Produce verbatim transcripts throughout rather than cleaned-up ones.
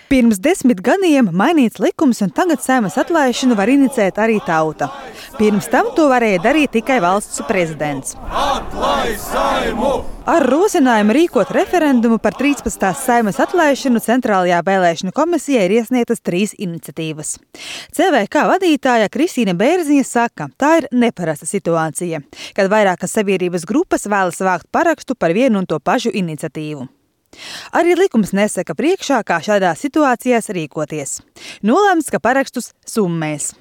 Pirms desmit gadiem mainīts likums, un tagad Saeimas atlaišanu var inicēt arī tauta. Pirms tam to varēja darīt tikai valsts prezidents. Ar rosinājumu rīkot referendumu par trīspadsmitās Saeimas atlaišanu Centrālajā vēlēšanu komisijā ir iesniegtas trīs iniciatīvas. C V K vadītāja Kristīne Bērziņa saka, tā ir neparasta situācija, kad vairākas sabiedrības grupas vēlas vākt parakstu par vienu un to pašu iniciatīvu. Arī likums nesaka priekšā, kā šādās situācijās rīkoties. Nolēmts, ka parakstus summēs.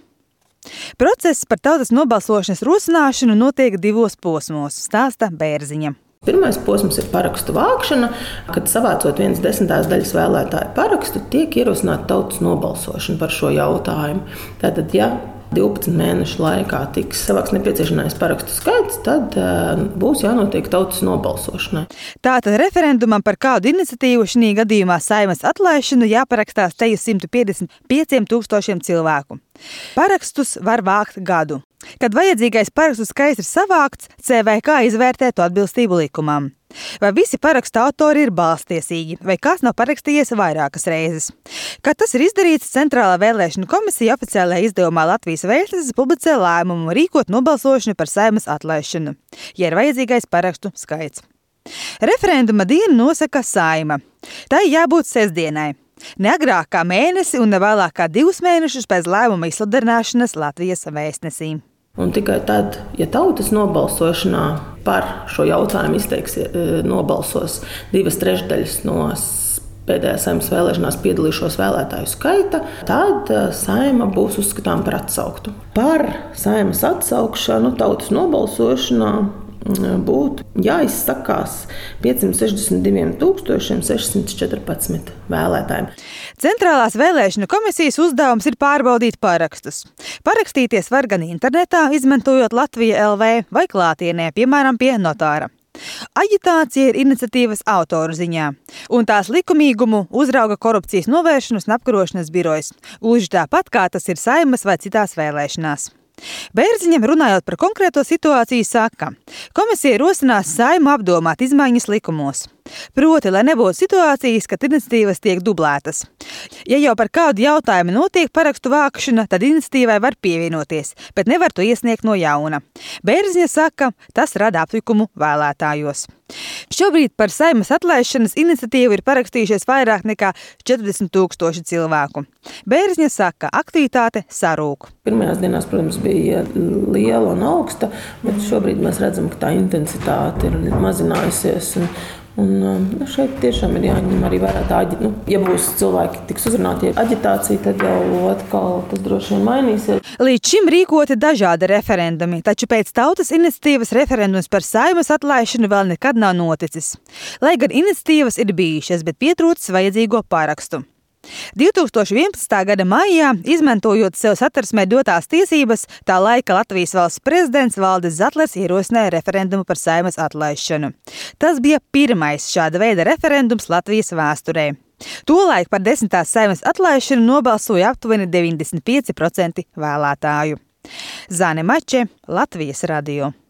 Process par tautas nobalsošanas rosināšanu notiek divos posmos, stāsta Bērziņa. Pirmais posms ir parakstu vākšana, kad savācot vienas desmitās daļas vēlētāju parakstu, tiek ierosināta tautas nobalsošana par šo jautājumu. Tātad, ja divpadsmit mēnešu laikā tiks savāks nepieciešamais parakstu skaits, tad uh, būs jānotiek tautas nobalsošanai. Tātad referendumam par kādu iniciatīvu šī gadījumā Saeimas atlaišanu jāparakstās te uz simt piecdesmit pieciem tūkstošiem cilvēku. Parakstus var vākt gadu. Kad vajadzīgais parakstu skaits ir savākts, C V K izvērtē to atbilstību likumam. Vai visi parakstu autori ir balstiesīgi, vai kāds nav parakstījies vairākas reizes. Kad tas ir izdarīts, Centrālā vēlēšanu komisija oficiālajā izdevumā Latvijas vēstnesis publicē lēmumu rīkot nobalsošanu par Saeimas atlaišanu, ja ir vajadzīgais parakstu skaits. Referenduma dienu nosaka Saeima. Tai jābūt sestdienai. Ne agrāk kā mēnesi un ne vēlāk kā divus mēnešus pēc lēmuma izsludināšanas Latvijas vēstnesī. Un tikai tad, ja tautas nobalsošanā par šo jautājumu izteiks nobalsos divas trešdaļas no pēdējās Saeimas vēlēšanās piedalījušos vēlētāju skaita, tad Saeima būs uzskatām par atsauktu. Par Saeimas atsaukšanu tautas nobalsošanā būtu jāizsakās piecsimt sešdesmit diviem tūkstošiem sešsimt četrpadsmit vēlētājiem. Centrālās vēlēšanu komisijas uzdevums ir pārbaudīt parakstus. Parakstīties var gan internetā, izmantojot Latvija L V vai klātienē, piemēram, pie notāra. Aģitācija ir iniciatīvas autoru ziņā, un tās likumīgumu uzrauga korupcijas novēršanas un apkarošanas birojas, gluži tāpat kā tas ir Saeimas vai citās vēlēšanās. Bērziņam runājot par konkrēto situāciju saka, komisija rosinās Saeimu apdomāt izmaiņas likumos. Proti, lai nebūtu situācijas, kad iniciatīvas tiek dublētas. Ja jau par kādu jautājumu notiek parakstu vākšana, tad iniciatīvai var pievienoties, bet nevar to iesniegt no jauna. Bērziņa saka, tas rada apjukumu vēlētājos. Šobrīd par Saeimas atlaišanas iniciatīvu ir parakstījušies vairāk nekā četrdesmit tūkstoši cilvēku. Bērziņa saka, aktivitāte sarūk. Pirmajās dienās, protams, bija liela un augsta, bet šobrīd mēs redzam, ka tā intensitāte ir mazinājusies. Un, un šeit tiešām ir jāņem arī vērā tā, nu, ja būs cilvēki tiks uzrunāti ar aģitāciju, tad jau atkal tas droši vien mainīsies. Līdz šim rīkoti dažādi referendumi, taču pēc tautas iniciatīvas referendums par Saeimas atlaišanu vēl nekad nav noticis. Lai gan iniciatīvas ir bijušas, bet pietrūcis vajadzīgo parakstu. divi tūkstoši vienpadsmitā gada maijā, izmantojot sev satversmē dotās tiesības, tā laika Latvijas valsts prezidents Valdis Zatlers ierosināja referendumu par Saeimas atlaišanu. Tas bija pirmais šāda veida referendums Latvijas vēsturē. Tolaik par desmitās Saeimas atlaišanu nobalsoja aptuveni deviņdesmit pieci procenti vēlētāju. Zane Mače, Latvijas radio.